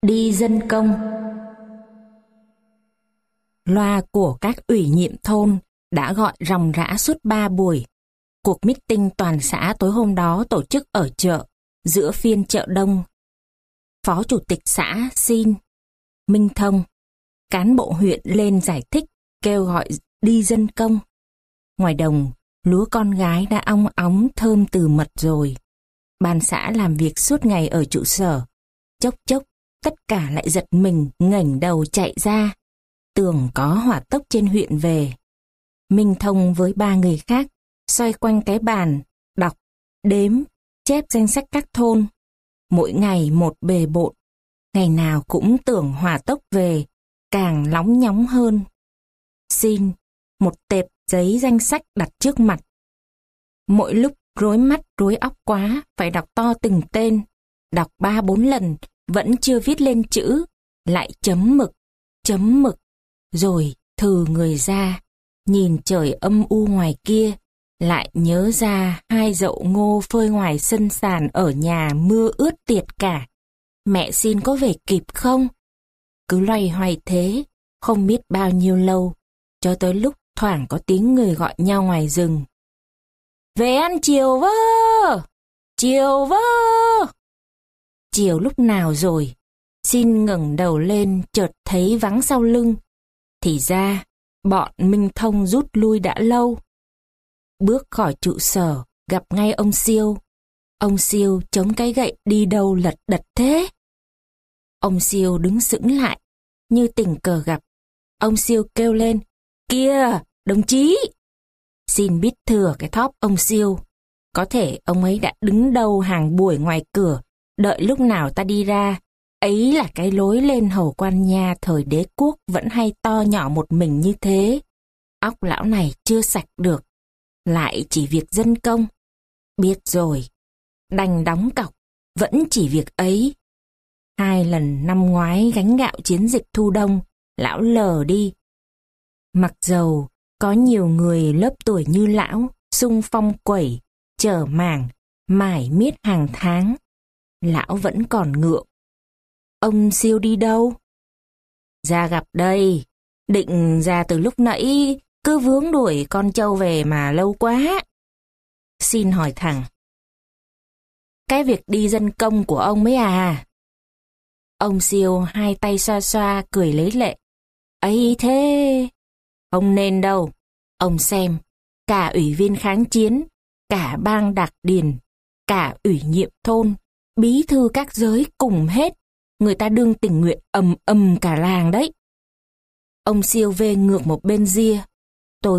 Đi dân công. Loa của các ủy nhiệm thôn đã gọi ròng rã suốt 3 buổi. Cuộc meeting toàn xã tối hôm đó tổ chức ở chợ, giữa phiên chợ đông. Phó chủ tịch xã xin Minh Thông, cán bộ huyện lên giải thích, kêu gọi đi dân công. Ngoài đồng, lúa con gái đã ong óng thơm từ mật rồi. Ban xã làm việc suốt ngày ở trụ sở. Chốc chốc, tất cả lại giật mình ngẩng đầu chạy ra. Tưởng có hỏa tốc trên huyện về. Minh Thông với 3 người khác xoay quanh cái bàn, đọc, đếm, chép danh sách các thôn. Mỗi ngày một bề bộn, ngày nào cũng tưởng hỏa tốc về, càng lóng nhóng hơn. Xin, một tệp giấy danh sách đặt trước mặt. Mỗi lúc rối mắt rối óc quá, phải đọc to từng tên, đọc 3-4 lần, vẫn chưa viết lên chữ, lại chấm mực, rồi thừ người ra, nhìn trời âm u ngoài kia, lại nhớ ra 2 dậu ngô phơi ngoài sân sàn ở nhà mưa ướt tiệt cả. Mẹ xin có về kịp không? Cứ loay hoay thế, không biết bao nhiêu lâu, cho tới lúc thoảng có tiếng người gọi nhau ngoài rừng. Về ăn chiều vơ! Chiều vơ! Chiều lúc nào rồi? Xin ngẩng đầu lên chợt thấy vắng sau lưng. Thì ra, bọn Minh Thông rút lui đã lâu. Bước khỏi trụ sở, gặp ngay ông Siêu. Ông Siêu chống cái gậy đi đâu lật đật thế? Ông Siêu đứng sững lại, như tình cờ gặp. Ông Siêu kêu lên, kìa, đồng chí! Xin biết thừa cái thóp ông Siêu. Có thể ông ấy đã đứng đầu hàng buổi ngoài cửa, đợi lúc nào ta đi ra. Ấy là cái lối lên hầu quan nha thời đế quốc vẫn hay to nhỏ một mình như thế. Óc lão này chưa sạch được, lại chỉ việc dân công. Biết rồi, đành đóng cọc, vẫn chỉ việc ấy. 2 lần năm ngoái gánh gạo chiến dịch thu đông, lão lờ đi. Mặc dầu có nhiều người lớp tuổi như lão, xung phong quẩy, chở mảng, mải miết hàng tháng, lão vẫn còn ngượng. Ông Siêu đi đâu? Ra gặp đây, định ra từ lúc nãy, cứ vướng đuổi con trâu về mà lâu quá. Xin hỏi thẳng. Cái việc đi dân công của ông ấy à? Ông Siêu 2 tay xoa xoa cười lấy lệ. Ấy thế, không nên đâu. Ông xem, cả ủy viên kháng chiến, cả bang đặc điền, cả ủy nhiệm thôn, bí thư các giới cùng hết. Người ta đương tình nguyện ầm cả làng đấy. Ông Siêu về ngược một bên ria. Tôi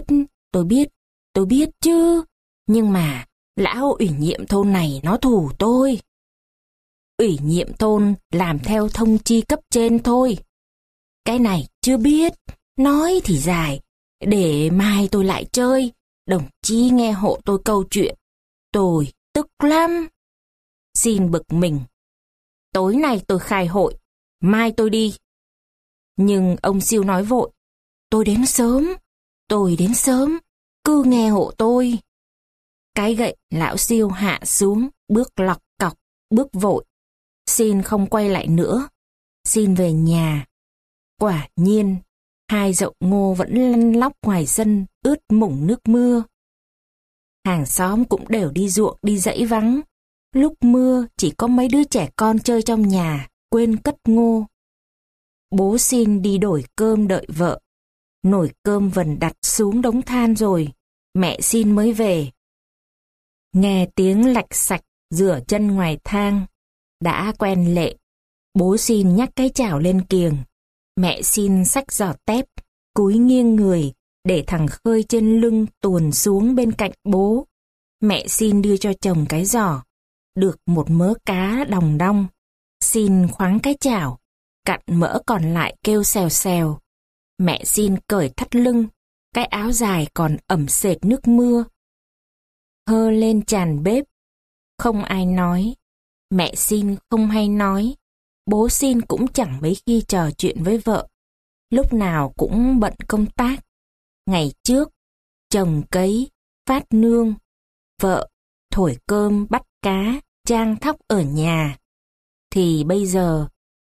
biết chứ. Nhưng mà lão ủy nhiệm thôn này nó thù tôi. Ủy nhiệm thôn làm theo thông chi cấp trên thôi. Cái này chưa biết, nói thì dài. Để mai tôi lại chơi, đồng chí nghe hộ tôi câu chuyện. Tôi tức lắm. Xin bực mình. Tối nay tôi khai hội, mai tôi đi. Nhưng ông Siêu nói vội. Tôi đến sớm, cứ nghe hộ tôi. Cái gậy lão Siêu hạ xuống, bước lọc cọc, bước vội. Xin không quay lại nữa. Xin về nhà. Quả nhiên, 2 dậu ngô vẫn lăn lóc ngoài sân, ướt mủng nước mưa. Hàng xóm cũng đều đi ruộng đi dãy vắng. Lúc mưa chỉ có mấy đứa trẻ con chơi trong nhà, quên cất ngô. Bố Xin đi đổi cơm đợi vợ. Nồi cơm vần đặt xuống đống than rồi, mẹ Xin mới về. Nghe tiếng lạch sạch rửa chân ngoài thang, đã quen lệ. Bố Xin nhắc cái chảo lên kiềng. Mẹ Xin xách giỏ tép, cúi nghiêng người, để thằng Khơi trên lưng tuồn xuống bên cạnh bố. Mẹ Xin đưa cho chồng cái giỏ, được một mớ cá đong đong. Xin khoáng cái chảo, cặn mỡ còn lại kêu xèo xèo. Mẹ Xin cởi thắt lưng, cái áo dài còn ẩm sệt nước mưa. Hơ lên tràn bếp, không ai nói. Mẹ Xin không hay nói. Bố Xin cũng chẳng mấy khi trò chuyện với vợ. Lúc nào cũng bận công tác. Ngày trước, trồng cấy, phát nương. Vợ, thổi cơm, bắt cá, trang thóc ở nhà. Thì bây giờ,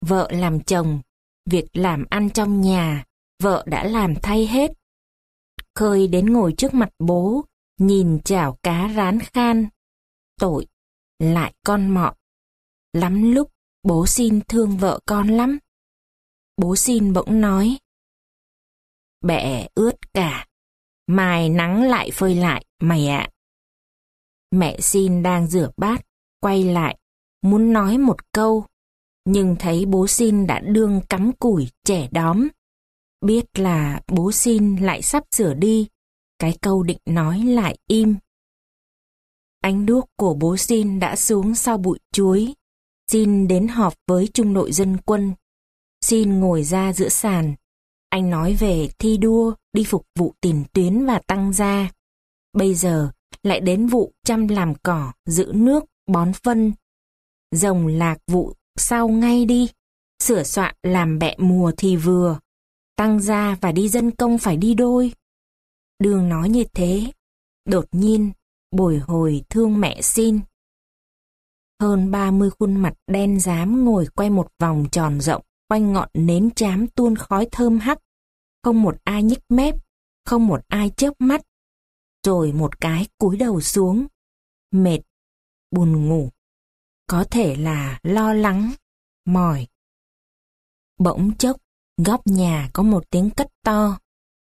Vợ làm chồng, việc làm ăn trong nhà, vợ đã làm thay hết. Khơi đến ngồi trước mặt bố, nhìn chảo cá rán khan. Tội, lại con mọ. Lắm lúc, bố xin thương vợ con lắm. Bố xin bỗng nói. Bẹ ướt cả, mai nắng lại phơi lại, mày ạ. Mẹ xin đang rửa bát, quay lại, muốn nói một câu, nhưng thấy bố xin đã đương cắm củi chẻ đóm. Biết là bố xin lại sắp sửa đi, cái câu định nói lại im. Ánh đuốc của bố xin đã xuống sau bụi chuối. Xin đến họp với trung đội dân quân. Xin ngồi ra giữa sàn. Anh nói về thi đua, đi phục vụ tiền tuyến và tăng gia. Bây giờ lại đến vụ chăm làm cỏ, giữ nước, bón phân. Rồng lạc vụ sau ngay đi. Sửa soạn làm bẹ mùa thì vừa. Tăng gia và đi dân công phải đi đôi. Đường nói như thế. Đột nhiên, bồi hồi thương mẹ xin. Hơn 30 khuôn mặt đen rám ngồi quay một vòng tròn rộng quanh ngọn nến chám tuôn khói thơm hắc. Không một ai nhích mép, không một ai chớp mắt. Rồi một cái cúi đầu xuống. Mệt, buồn ngủ. Có thể là lo lắng, mỏi. Bỗng chốc, góc nhà có một tiếng cất to.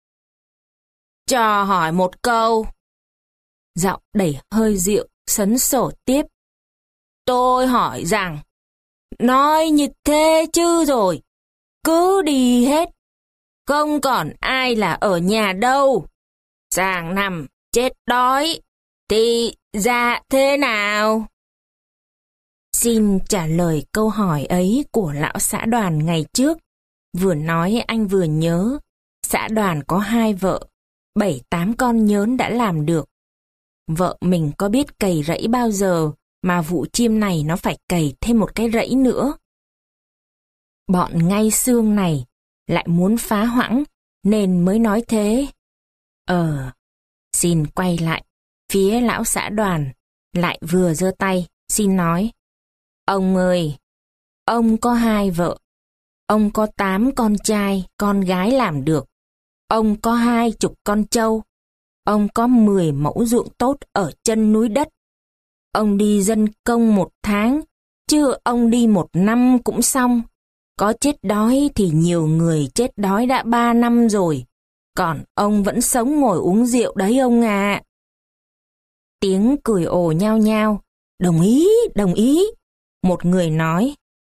Cho hỏi một câu. Giọng đẩy hơi rượu, sấn sổ tiếp. Tôi hỏi rằng, nói như thế chứ rồi, cứ đi hết. Không còn ai là ở nhà đâu. Sang nằm chết đói, thì ra thế nào? Xin trả lời câu hỏi ấy của lão xã đoàn ngày trước. Vừa nói anh vừa nhớ, xã đoàn có 2 vợ, 7-8 con nhớn đã làm được. Vợ mình có biết cày rẫy bao giờ, mà vụ chiêm này nó phải cày thêm một cái rẫy nữa. Bọn ngay xương này lại muốn phá hoãng, nên mới nói thế. Xin quay lại, phía lão xã đoàn, lại vừa giơ tay, xin nói. Ông ơi, ông có 2 vợ, ông có 8 con trai, con gái làm được, ông có 20 con trâu, ông có 10 mẫu ruộng tốt ở chân núi đất. Ông đi dân công 1 tháng, chứ ông đi 1 năm cũng xong. Có chết đói thì nhiều người chết đói đã 3 năm rồi, còn ông vẫn sống ngồi uống rượu đấy ông à. Tiếng cười ồ nhao nhao, đồng ý, đồng ý. Một người nói.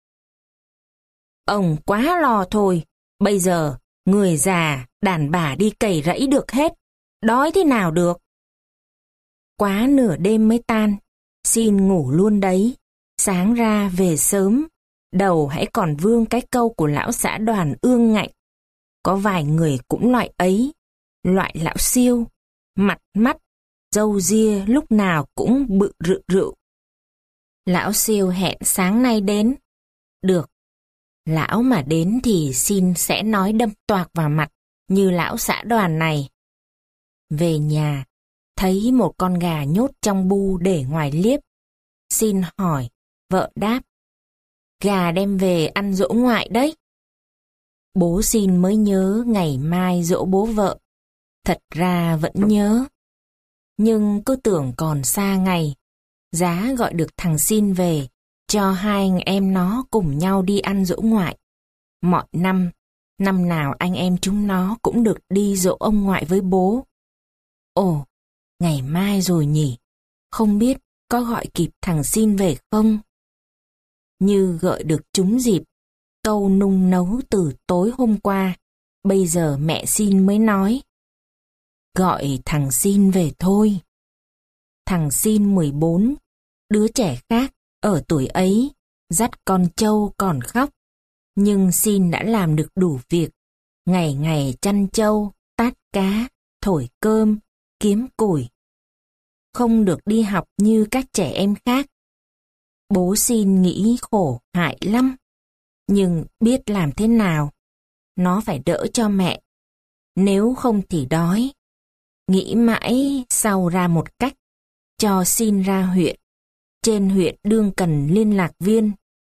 Ông quá lo thôi, bây giờ người già, đàn bà đi cày rẫy được hết, đói thế nào được. Quá nửa đêm mới tan, xin ngủ luôn đấy, sáng ra về sớm, đầu hãy còn vương cái câu của lão xã đoàn ương ngạnh. Có vài người cũng loại ấy, loại lão siêu, mặt mắt, râu ria lúc nào cũng bự rự rự. Lão siêu hẹn sáng nay đến. Được, lão mà đến thì xin sẽ nói đâm toạc vào mặt như lão xã đoàn này. Về nhà, thấy một con gà nhốt trong bu để ngoài liếp. Xin hỏi, vợ đáp. Gà đem về ăn giỗ ngoại đấy. Bố xin mới nhớ ngày mai giỗ bố vợ. Thật ra vẫn nhớ. Nhưng cứ tưởng còn xa ngày. Giá gọi được thằng xin về, cho 2 anh em nó cùng nhau đi ăn giỗ ngoại. Mọi năm, năm nào anh em chúng nó cũng được đi giỗ ông ngoại với bố. Ồ, ngày mai rồi nhỉ, không biết có gọi kịp thằng xin về không? Như gợi được trúng dịp, câu nung nấu từ tối hôm qua, bây giờ mẹ xin mới nói. Gọi thằng xin về thôi. Thằng xin 14, đứa trẻ khác ở tuổi ấy, dắt con trâu còn khóc. Nhưng xin đã làm được đủ việc, ngày ngày chăn trâu, tát cá, thổi cơm, kiếm củi. Không được đi học như các trẻ em khác. Bố xin nghĩ khổ hại lắm, nhưng biết làm thế nào, nó phải đỡ cho mẹ, nếu không thì đói. Nghĩ mãi sau ra một cách, cho xin ra huyện. Trên huyện đương cần liên lạc viên,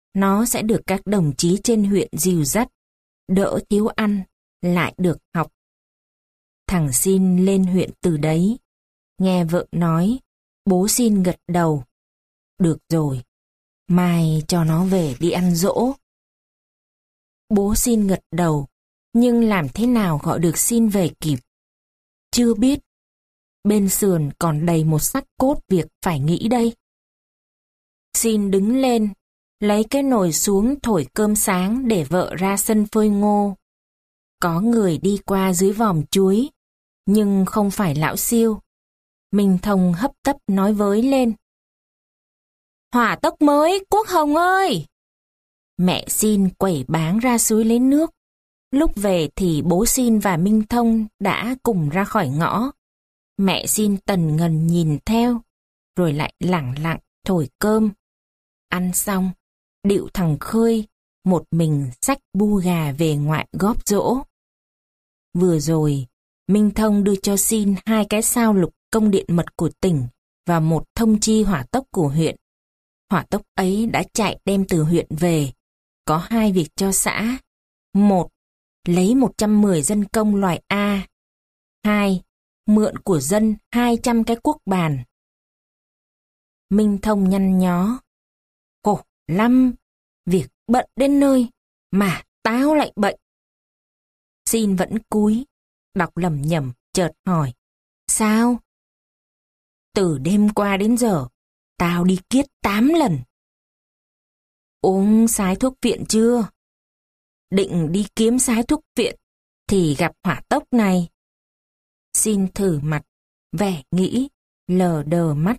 nó sẽ được các đồng chí trên huyện dìu dắt, đỡ thiếu ăn, lại được học. Thằng Xin lên huyện từ đấy. Nghe vợ nói, bố Xin gật đầu. Được rồi, mai cho nó về đi ăn dỗ. Bố Xin gật đầu, nhưng làm thế nào gọi được Xin về kịp? Chưa biết. Bên sườn còn đầy một xác cốt việc phải nghĩ đây. Xin đứng lên, lấy cái nồi xuống thổi cơm sáng để vợ ra sân phơi ngô. Có người đi qua dưới vòm chuối, nhưng không phải lão Siêu. Minh Thông hấp tấp nói với lên. Hỏa tốc mới, Quốc Hồng ơi! Mẹ Xin quẩy báng ra suối lấy nước. Lúc về thì bố Xin và Minh Thông đã cùng ra khỏi ngõ. Mẹ Xin tần ngần nhìn theo, rồi lại lẳng lặng thổi cơm. Ăn xong, điệu thằng Khơi, một mình xách bu gà về ngoại góp dỗ. Vừa rồi, Minh Thông đưa cho Xin 2 cái sao lục công điện mật của tỉnh và một thông chi hỏa tốc của huyện. Hỏa tốc ấy đã chạy đem từ huyện về, có 2 việc cho xã. 1. Lấy 110 dân công loại A. 2. Mượn của dân 200 cái cuốc bàn. Minh Thông nhăn nhó. Khổ lắm, việc bận đến nơi, mà tao lại bệnh. Xin vẫn cúi, đọc lẩm nhẩm, chợt hỏi. Sao? Từ đêm qua đến giờ, tao đi kiết 8 lần. Uống sái thuốc viện chưa? Định đi kiếm sái thuốc viện, thì gặp hỏa tốc này. Xin thử mặt, vẻ nghĩ, lờ đờ mắt.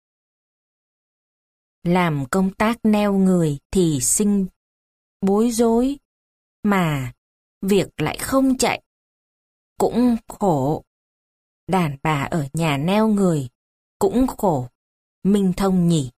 Làm công tác neo người thì sinh bối rối, mà việc lại không chạy. Cũng khổ. Đàn bà ở nhà neo người, cũng khổ. Minh Thông nhỉ.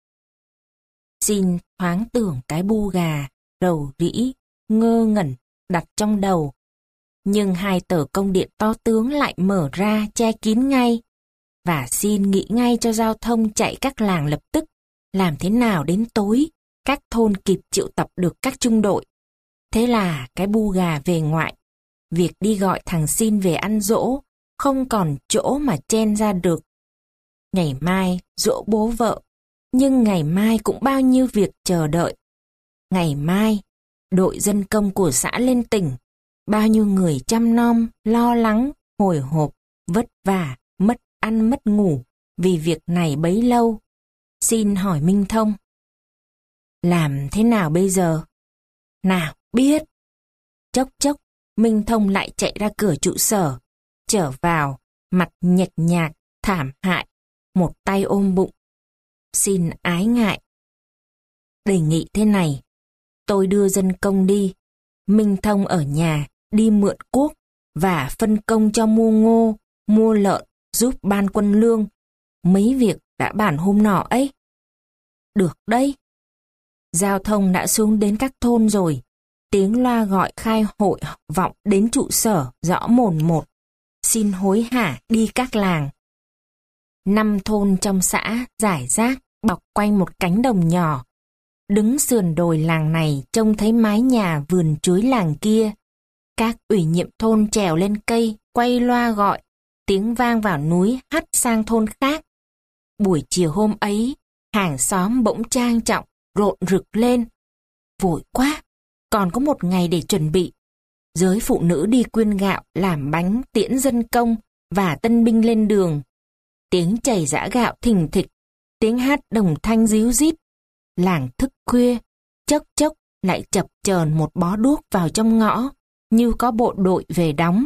Xin thoáng tưởng cái bu gà, rầu rĩ, ngơ ngẩn, đặt trong đầu. Nhưng 2 tờ công điện to tướng lại mở ra che kín ngay. Và Xin nghĩ ngay cho giao thông chạy các làng lập tức. Làm thế nào đến tối, các thôn kịp triệu tập được các trung đội. Thế là cái bu gà về ngoại. Việc đi gọi thằng Xin về ăn dỗ, không còn chỗ mà chen ra được. Ngày mai dỗ bố vợ, nhưng ngày mai cũng bao nhiêu việc chờ đợi. Ngày mai, đội dân công của xã lên tỉnh, bao nhiêu người chăm nom, lo lắng, hồi hộp, vất vả, mất ăn mất ngủ, vì việc này bấy lâu. Xin hỏi Minh Thông. Làm thế nào bây giờ? Nào, biết. Chốc chốc, Minh Thông lại chạy ra cửa trụ sở, trở vào, mặt nhệch nhạc, thảm hại, một tay ôm bụng. Xin ái ngại. Đề nghị thế này, tôi đưa dân công đi, Minh Thông ở nhà, đi mượn cuốc và phân công cho mua ngô, mua lợn, giúp ban quân lương. Mấy việc đã bàn hôm nọ ấy. Được đấy. Giao thông đã xuống đến các thôn rồi. Tiếng loa gọi khai hội vọng đến trụ sở rõ mồn một. Xin hối hả đi các làng. 5 thôn trong xã rải rác bọc quanh một cánh đồng nhỏ. Đứng sườn đồi làng này trông thấy mái nhà vườn chuối làng kia. Các ủy nhiệm thôn trèo lên cây, quay loa gọi, tiếng vang vào núi hắt sang thôn khác. Buổi chiều hôm ấy, hàng xóm bỗng trang trọng, rộn rực lên. Vội quá, còn có một ngày để chuẩn bị. Giới phụ nữ đi quyên gạo, làm bánh, tiễn dân công và tân binh lên đường. Tiếng chảy giã gạo thình thịch, tiếng hát đồng thanh ríu rít. Làng thức khuya, chốc chốc lại chập chờn một bó đuốc vào trong ngõ, như có bộ đội về đóng.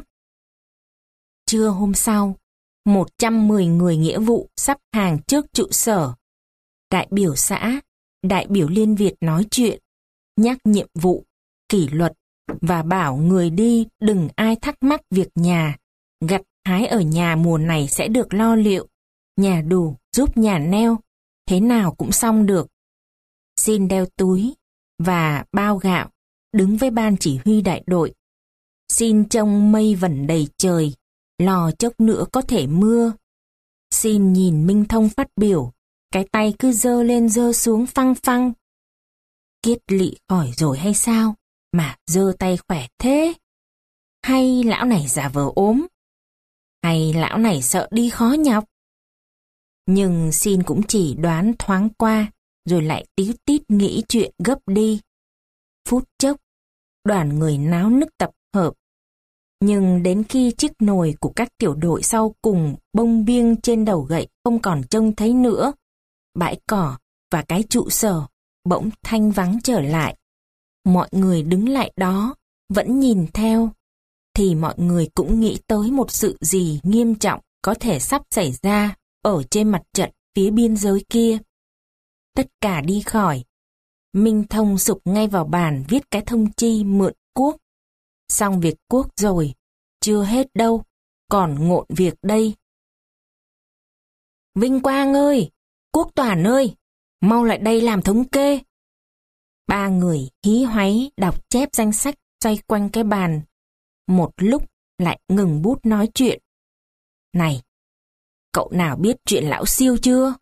Trưa hôm sau, 110 người nghĩa vụ sắp hàng trước trụ sở. Đại biểu xã, đại biểu Liên Việt nói chuyện, nhắc nhiệm vụ, kỷ luật và bảo người đi đừng ai thắc mắc việc nhà. Gặt hái ở nhà mùa này sẽ được lo liệu, nhà đủ giúp nhà neo, thế nào cũng xong được. Xin đeo túi và bao gạo, đứng với ban chỉ huy đại đội. Xin trông mây vẩn đầy trời, lò chốc nữa có thể mưa. Xin nhìn Minh Thông phát biểu, cái tay cứ giơ lên giơ xuống phăng phăng. kiết lỵ khỏi rồi hay sao mà giơ tay khỏe thế? Hay lão này giả vờ ốm? Hay lão này sợ đi khó nhọc? Nhưng xin cũng chỉ đoán thoáng qua, rồi lại tíu tít nghĩ chuyện gấp đi. Phút chốc, đoàn người náo nức tập hợp. Nhưng đến khi chiếc nồi của các tiểu đội sau cùng bông biêng trên đầu gậy không còn trông thấy nữa, bãi cỏ và cái trụ sở bỗng thanh vắng trở lại. Mọi người đứng lại đó, vẫn nhìn theo, thì mọi người cũng nghĩ tới một sự gì nghiêm trọng có thể sắp xảy ra ở trên mặt trận phía biên giới kia. Tất cả đi khỏi. Minh Thông sục ngay vào bàn viết cái thông chi mượn cuốc. Xong việc cuốc rồi, chưa hết đâu, còn ngộn việc đây. Vinh Quang ơi, Quốc Toàn ơi, mau lại đây làm thống kê. Ba người hí hoáy đọc chép danh sách xoay quanh cái bàn. Một lúc lại ngừng bút nói chuyện. Này, cậu nào biết chuyện lão Siêu chưa?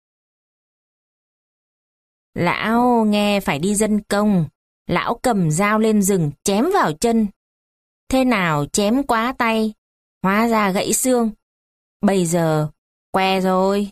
Lão nghe phải đi dân công, lão cầm dao lên rừng chém vào chân. Thế nào chém quá tay, hóa ra gãy xương. Bây giờ, que rồi.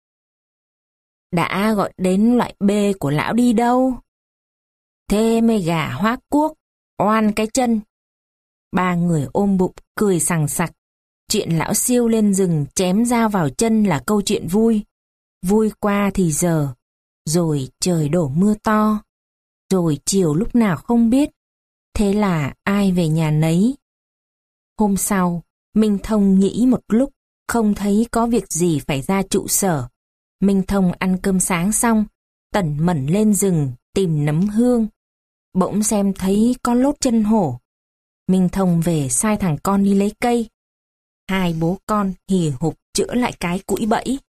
Đã gọi đến loại B của lão đi đâu? Thế mới gà hoác cuốc, oan cái chân. Ba người ôm bụng cười sằng sặc. Chuyện lão Siêu lên rừng chém dao vào chân là câu chuyện vui. Vui qua thì giờ, rồi trời đổ mưa to, rồi chiều lúc nào không biết. Thế là ai về nhà nấy. Hôm sau, Minh Thông nghĩ một lúc, không thấy có việc gì phải ra trụ sở. Minh Thông ăn cơm sáng xong, tẩn mẩn lên rừng tìm nấm hương. Bỗng xem thấy có lốt chân hổ. Minh Thông về sai thằng con đi lấy cây. Hai bố con hì hục chữa lại cái cũi bẫy.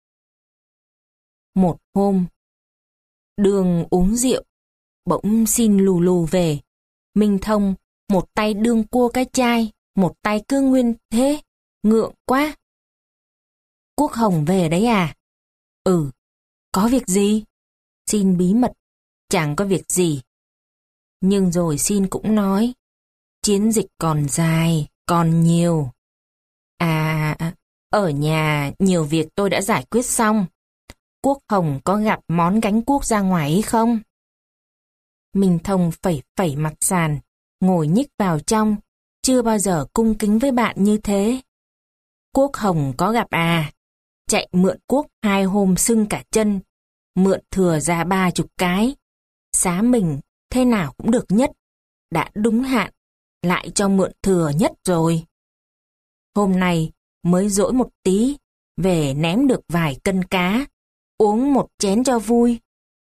Một hôm, Đường uống rượu, bỗng xin lù lù về. Minh Thông một tay đương cua cái chai, một tay cứ nguyên thế, ngượng quá. Quốc Hồng về đấy à? Ừ, có việc gì? Xin bí mật, chẳng có việc gì. Nhưng rồi xin cũng nói, chiến dịch còn dài, còn nhiều. À, ở nhà nhiều việc tôi đã giải quyết xong. Quốc Hồng có gặp món gánh cuốc ra ngoài hay không? Minh Thông phẩy phẩy mặt sàn, ngồi nhích vào trong, chưa bao giờ cung kính với bạn như thế. Quốc Hồng có gặp à? Chạy mượn cuốc 2 hôm sưng cả chân, mượn thừa ra 30 cái. Xá mình thế nào cũng được nhất, đã đúng hạn, lại cho mượn thừa nhất rồi. Hôm nay mới dỗi một tí, về ném được vài cân cá, uống một chén cho vui.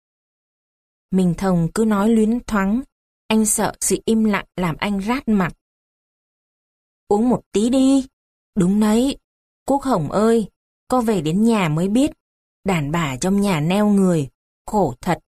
Minh Thông cứ nói luyến thoáng, anh sợ sự im lặng làm anh rát mặt. Uống một tí đi, đúng đấy, Quốc Hồng ơi, có về đến nhà mới biết, đàn bà trong nhà neo người, khổ thật.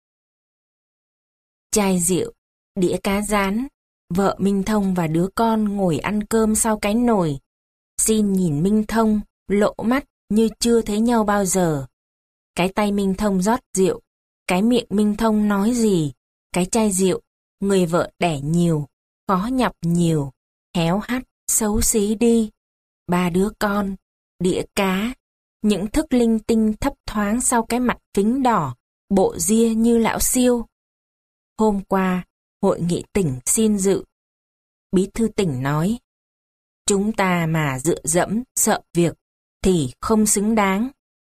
Chai rượu, đĩa cá rán, vợ Minh Thông và đứa con ngồi ăn cơm sau cái nồi. Xin nhìn Minh Thông, lộ mắt như chưa thấy nhau bao giờ. Cái tay Minh Thông rót rượu, cái miệng Minh Thông nói gì, cái chai rượu, người vợ đẻ nhiều, khó nhọc nhiều, héo hắt, xấu xí đi. 3 đứa con, đĩa cá, những thức linh tinh thấp thoáng sau cái mặt phính đỏ, bộ ria như lão Siêu. Hôm qua, hội nghị tỉnh xin dự. Bí thư tỉnh nói, chúng ta mà dựa dẫm, sợ việc, thì không xứng đáng.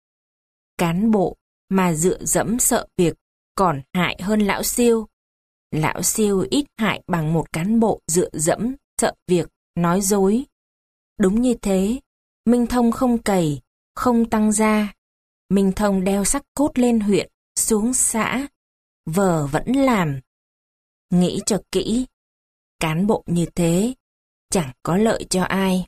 Cán bộ mà dựa dẫm sợ việc còn hại hơn lão Siêu. Lão Siêu ít hại bằng một cán bộ dựa dẫm, sợ việc, nói dối. Đúng như thế, Minh Thông không cày, không tăng gia. Minh Thông đeo sắc cốt lên huyện, xuống xã, vờ vẫn làm. Nghĩ cho kỹ, cán bộ như thế, chẳng có lợi cho ai.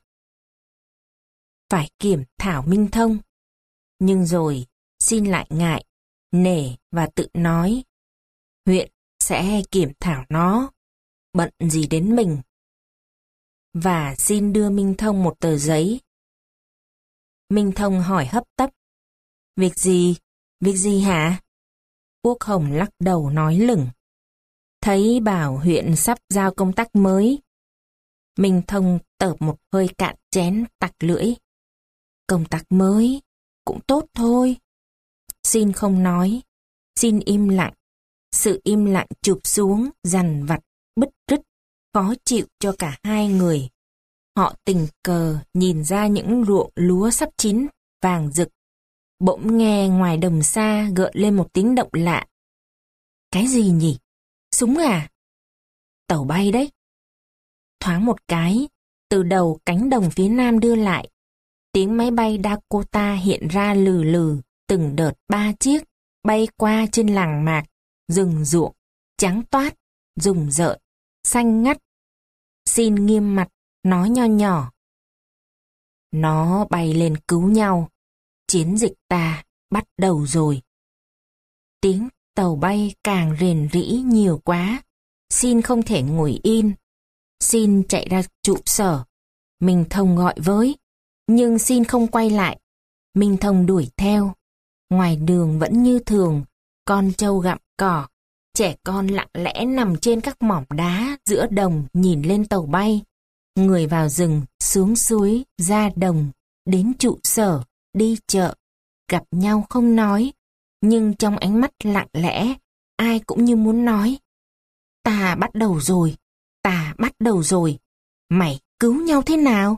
Phải kiểm thảo Minh Thông, nhưng rồi xin lại ngại, nể và tự nói. Huyện sẽ kiểm thảo nó, bận gì đến mình. Và xin đưa Minh Thông một tờ giấy. Minh Thông hỏi hấp tấp. Việc gì hả? Quốc Hồng lắc đầu nói lửng. Thấy bảo huyện sắp giao công tác mới, Minh Thông tợp một hơi cạn chén tặc lưỡi. Công tác mới, cũng tốt thôi. Xin không nói, xin im lặng. Sự im lặng chụp xuống, dằn vặt, bứt rứt, khó chịu cho cả hai người. Họ tình cờ nhìn ra những ruộng lúa sắp chín, vàng rực. Bỗng nghe ngoài đồng xa gợi lên một tiếng động lạ. Cái gì nhỉ? Súng à? Tàu bay đấy. Thoáng một cái, từ đầu cánh đồng phía nam đưa lại, tiếng máy bay Dakota hiện ra lừ lừ, từng đợt 3 chiếc, bay qua trên làng mạc, rừng ruộng, trắng toát, rùng rợn, xanh ngắt. Xin nghiêm mặt, nói nho nhỏ. Nó bay lên cứu nhau. Chiến dịch ta bắt đầu rồi. Tiếng tàu bay càng rền rĩ nhiều quá. Xin không thể ngồi yên. Xin chạy ra trụ sở. Minh Thông gọi với. Nhưng xin không quay lại. Minh Thông đuổi theo. Ngoài đường vẫn như thường. Con trâu gặm cỏ. Trẻ con lặng lẽ nằm trên các mỏm đá giữa đồng nhìn lên tàu bay. Người vào rừng, xuống suối, ra đồng, đến trụ sở, đi chợ, gặp nhau không nói, nhưng trong ánh mắt lặng lẽ, ai cũng như muốn nói. Ta bắt đầu rồi, ta bắt đầu rồi, mày cứu nhau thế nào?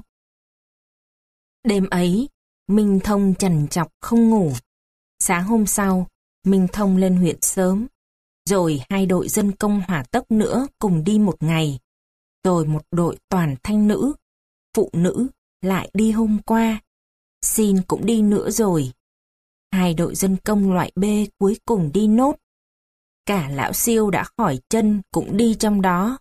Đêm ấy, Minh Thông trằn trọc không ngủ. Sáng hôm sau, Minh Thông lên huyện sớm, rồi 2 đội dân công hỏa tốc nữa cùng đi một ngày. Rồi một đội toàn thanh nữ, phụ nữ lại đi hôm qua. Xin cũng đi nữa rồi. 2 đội dân công loại B cuối cùng đi nốt. Cả lão Siêu đã khỏi chân cũng đi trong đó.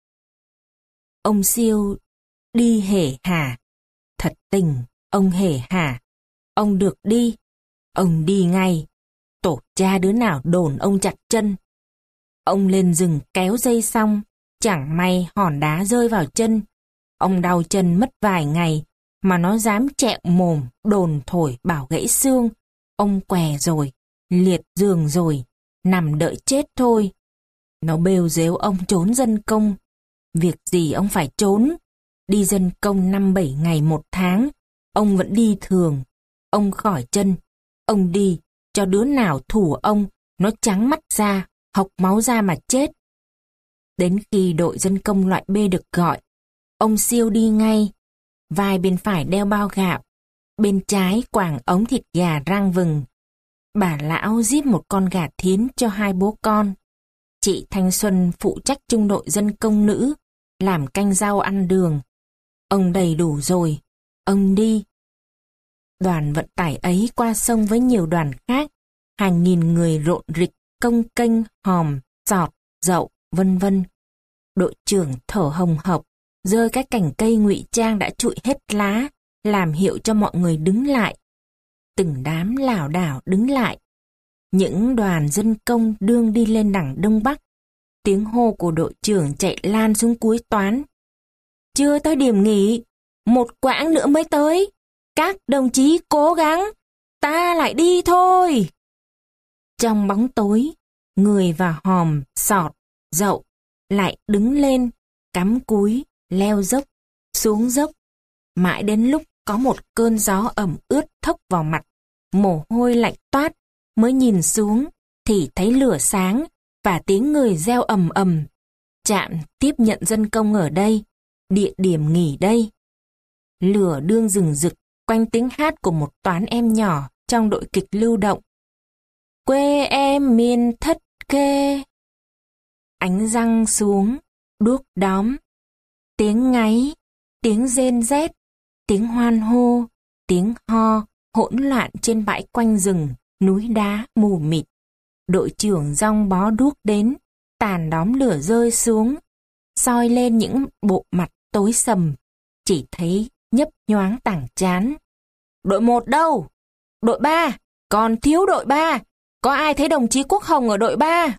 Ông Siêu đi hể hả. Thật tình, ông hể hả. Ông được đi, ông đi ngay. Tổ cha đứa nào đồn ông chặt chân. Ông lên rừng kéo dây xong, chẳng may hòn đá rơi vào chân. Ông đau chân mất vài ngày, mà nó dám chẹo mồm, đồn thổi bảo gãy xương. Ông què rồi, liệt giường rồi, nằm đợi chết thôi. Nó bêu dếu ông trốn dân công. Việc gì ông phải trốn? Đi dân công 5-7 ngày 1 tháng, ông vẫn đi thường. Ông khỏi chân, ông đi, cho đứa nào thủ ông, nó trắng mắt ra, hộc máu ra mà chết. Đến khi đội dân công loại B được gọi, ông Siêu đi ngay. Vai bên phải đeo bao gạo, bên trái quàng ống thịt gà rang vừng. Bà lão giết một con gà thiến cho 2 bố con. Chị Thanh Xuân phụ trách trung đội dân công nữ, làm canh rau ăn đường. Ông đầy đủ rồi, ông đi. Đoàn vận tải ấy qua sông với nhiều đoàn khác, hàng nghìn người rộn rịch, công kênh, hòm, sọt, dậu, vân vân. Đội trưởng thở hồng hộc, rơi cái cành cây ngụy trang đã trụi hết lá, làm hiệu cho mọi người đứng lại. Từng đám lảo đảo đứng lại. Những đoàn dân công đương đi lên đằng Đông Bắc. Tiếng hô của đội trưởng chạy lan xuống cuối toán. Chưa tới điểm nghỉ, 1 quãng nữa mới tới. Các đồng chí cố gắng, ta lại đi thôi. Trong bóng tối, người và hòm, sọt, dậu lại đứng lên, cắm cúi, leo dốc, xuống dốc. Mãi đến lúc có một cơn gió ẩm ướt thốc vào mặt, mồ hôi lạnh toát, mới nhìn xuống thì thấy lửa sáng và tiếng người reo ầm ầm. Trạm tiếp nhận dân công ở đây, địa điểm nghỉ đây. Lửa đương rừng rực quanh tiếng hát của một toán em nhỏ trong đội kịch lưu động. Quê em miền thất kê. Ánh răng xuống, đuốc đóm. Tiếng ngáy, tiếng rên rét, tiếng hoan hô, tiếng ho hỗn loạn trên bãi quanh rừng, núi đá mù mịt. Đội trưởng dong bó đuốc đến, tàn đóm lửa rơi xuống, soi lên những bộ mặt tối sầm, chỉ thấy nhấp nhoáng tảng trán. Đội 1 đâu? Đội 3, còn thiếu đội 3. Có ai thấy đồng chí Quốc Hồng ở đội 3?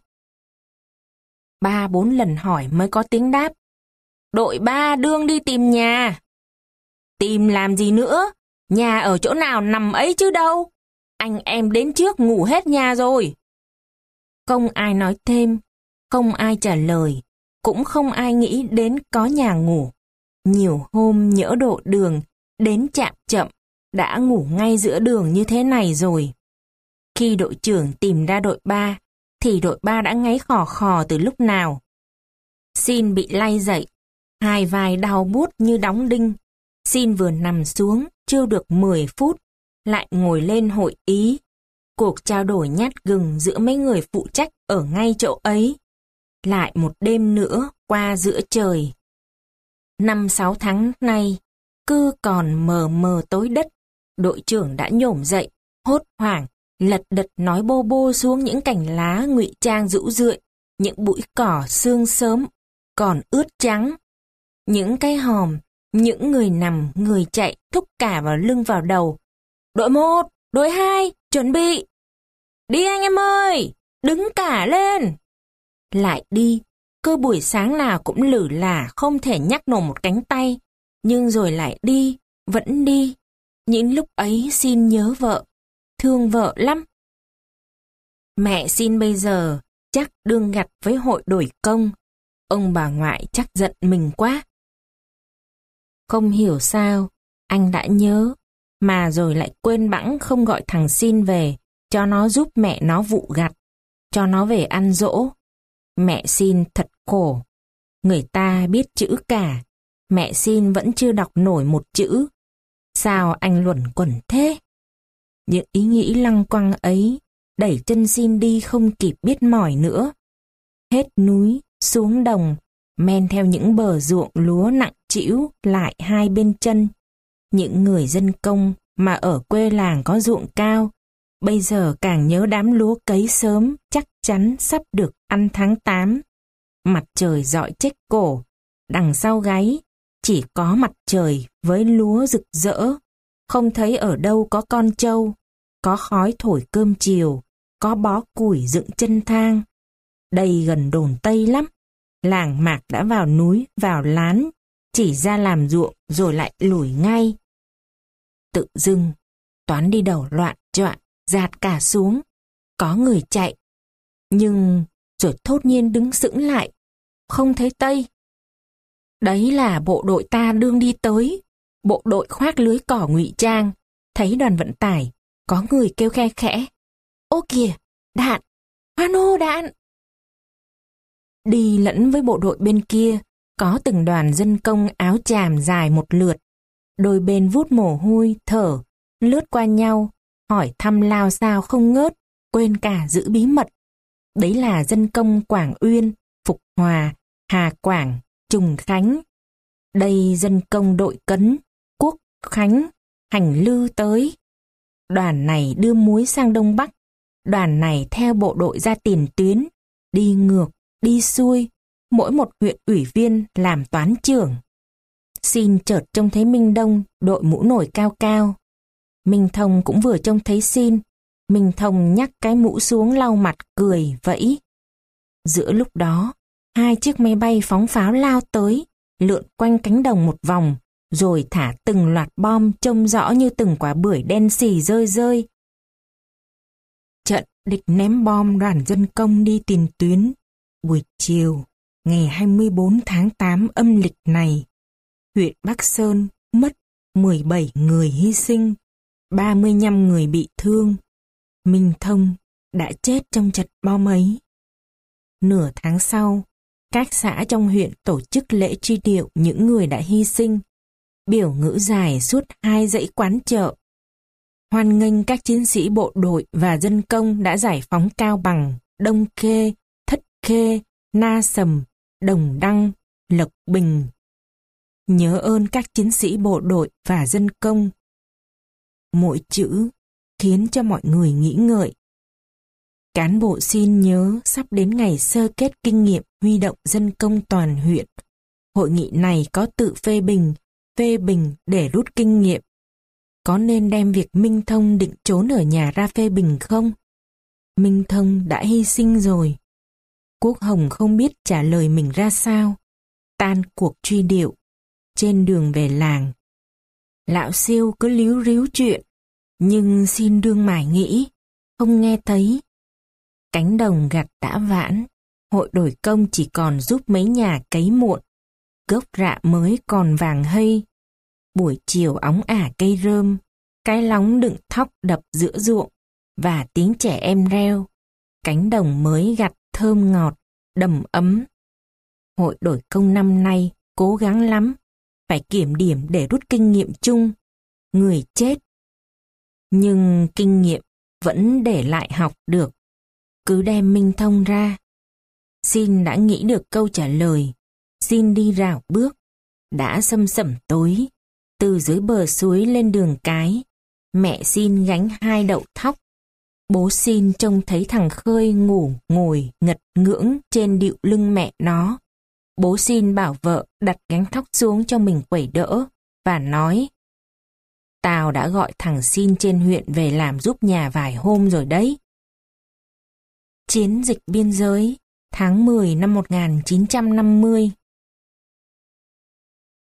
3-4 lần hỏi mới có tiếng đáp. Đội 3 đương đi tìm nhà. Tìm làm gì nữa? Nhà ở chỗ nào nằm ấy chứ đâu. Anh em đến trước ngủ hết nhà rồi. Không ai nói thêm. Không ai trả lời, cũng không ai nghĩ đến có nhà ngủ. Nhiều hôm nhỡ độ đường, đến trạm chậm, đã ngủ ngay giữa đường như thế này rồi. Khi đội trưởng tìm ra đội 3, thì đội 3 đã ngáy khò khò từ lúc nào. Xin bị lay dậy, hai vai đau buốt như đóng đinh. Xin vừa nằm xuống, chưa được 10 phút, lại ngồi lên hội ý. Cuộc trao đổi nhát gừng giữa mấy người phụ trách ở ngay chỗ ấy. Lại một đêm nữa qua giữa trời. 5-6 tháng nay, cứ còn mờ mờ tối đất, đội trưởng đã nhổm dậy, hốt hoảng, lật đật nói bô bô xuống những cành lá ngụy trang rũ rượi, những bụi cỏ sương sớm, còn ướt trắng. Những cái hòm, những người nằm, người chạy, thúc cả vào lưng vào đầu. Đội 1, đội 2, chuẩn bị. Đi anh em ơi, đứng cả lên. Lại đi, cơ buổi sáng nào cũng lử là không thể nhắc nổi một cánh tay, nhưng rồi lại đi, vẫn đi. Những lúc ấy xin nhớ vợ, thương vợ lắm. Mẹ xin bây giờ chắc đương gặt với hội đổi công, ông bà ngoại chắc giận mình quá. Không hiểu sao, anh đã nhớ, mà rồi lại quên bẵng không gọi thằng Xin về, cho nó giúp mẹ nó vụ gặt, cho nó về ăn dỗ. Mẹ Xin thật khổ. Người ta biết chữ cả, mẹ Xin vẫn chưa đọc nổi một chữ. Sao anh luẩn quẩn thế? Những ý nghĩ lăng quăng ấy đẩy chân Xin đi không kịp biết mỏi nữa. Hết núi, xuống đồng, men theo những bờ ruộng lúa nặng trĩu lại hai bên chân. Những người dân công mà ở quê làng có ruộng cao, bây giờ càng nhớ đám lúa cấy sớm chắc chắn sắp được ăn tháng 8. Mặt trời rọi chết cổ, đằng sau gáy chỉ có mặt trời với lúa rực rỡ. Không thấy ở đâu có con trâu, có khói thổi cơm chiều, có bó củi dựng chân thang. Đây gần đồn Tây lắm, làng mạc đã vào núi, vào lán, chỉ ra làm ruộng rồi lại lủi ngay. Tự dưng, Toán đi đầu loạn choạng, dạt cả xuống, có người chạy. Nhưng rồi thốt nhiên đứng sững lại, không thấy Tây. Đấy là bộ đội ta đương đi tới, bộ đội khoác lưới cỏ ngụy trang, thấy đoàn vận tải, có người kêu khe khẽ. Ô kìa, đạn, hoan hô đạn. Đi lẫn với bộ đội bên kia, có từng đoàn dân công áo chàm dài một lượt. Đôi bên vút mồ hôi, thở, lướt qua nhau, hỏi thăm lao sao không ngớt, quên cả giữ bí mật. Đấy là dân công Quảng Uyên, Phục Hòa, Hà Quảng, Trùng Khánh. Đây dân công đội Cấn, Quốc Khánh, Hành Lư tới. Đoàn này đưa muối sang Đông Bắc, đoàn này theo bộ đội ra tiền tuyến, đi ngược, đi xuôi, mỗi một huyện ủy viên làm toán trưởng. Xin chợt trông thấy Minh Đông đội mũ nổi cao cao. Minh Thông cũng vừa trông thấy Xin. Minh Thông nhắc cái mũ xuống lau mặt cười vẫy. Giữa lúc đó, hai chiếc máy bay phóng pháo lao tới, lượn quanh cánh đồng một vòng, rồi thả từng loạt bom trông rõ như từng quả bưởi đen xì rơi rơi. Trận địch ném bom đoàn dân công đi tiền tuyến. Buổi chiều, ngày 24 tháng 8 âm lịch này, huyện Bắc Sơn mất 17 người hy sinh, 35 người bị thương. Minh Thông đã chết trong trận bom ấy. Nửa tháng sau, các xã trong huyện tổ chức lễ truy điệu những người đã hy sinh, biểu ngữ dài suốt 2 dãy quán chợ. Hoan nghênh các chiến sĩ bộ đội và dân công đã giải phóng Cao Bằng, Đông Khê, Thất Khê, Na Sầm, Đồng Đăng, Lộc Bình. Nhớ ơn các chiến sĩ bộ đội và dân công. Mỗi chữ khiến cho mọi người nghĩ ngợi. Cán bộ xin nhớ sắp đến ngày sơ kết kinh nghiệm huy động dân công toàn huyện. Hội nghị này có tự phê bình để rút kinh nghiệm. Có nên đem việc Minh Thông định trốn ở nhà ra phê bình không? Minh Thông đã hy sinh rồi. Quốc Hồng không biết trả lời mình ra sao. Tan cuộc truy điệu. Trên đường về làng, lão Siêu cứ líu ríu chuyện, nhưng Xin đương mải nghĩ, không nghe thấy. Cánh đồng gặt đã vãn, Hội đổi công chỉ còn giúp mấy nhà cấy muộn, gốc rạ mới còn vàng hây. Buổi chiều óng ả cây rơm, cái lóng đựng thóc đập giữa ruộng, và tiếng trẻ em reo. Cánh đồng mới gặt thơm ngọt, đầm ấm. Hội đổi công năm nay cố gắng lắm, phải kiểm điểm để rút kinh nghiệm chung. Người chết. Nhưng kinh nghiệm vẫn để lại học được. Cứ đem Minh Thông ra. Xin đã nghĩ được câu trả lời. Xin đi rảo bước. Đã sâm sẩm tối. Từ dưới bờ suối lên đường cái. Mẹ xin gánh 2 đậu thóc. Bố xin trông thấy thằng Khơi ngủ ngồi ngật ngưỡng trên điệu lưng mẹ nó. Bố xin bảo vợ đặt gánh thóc xuống cho mình quẩy đỡ và nói: Tao đã gọi thằng Xin trên huyện về làm giúp nhà vài hôm rồi đấy. Chiến dịch biên giới tháng 10 năm 1950.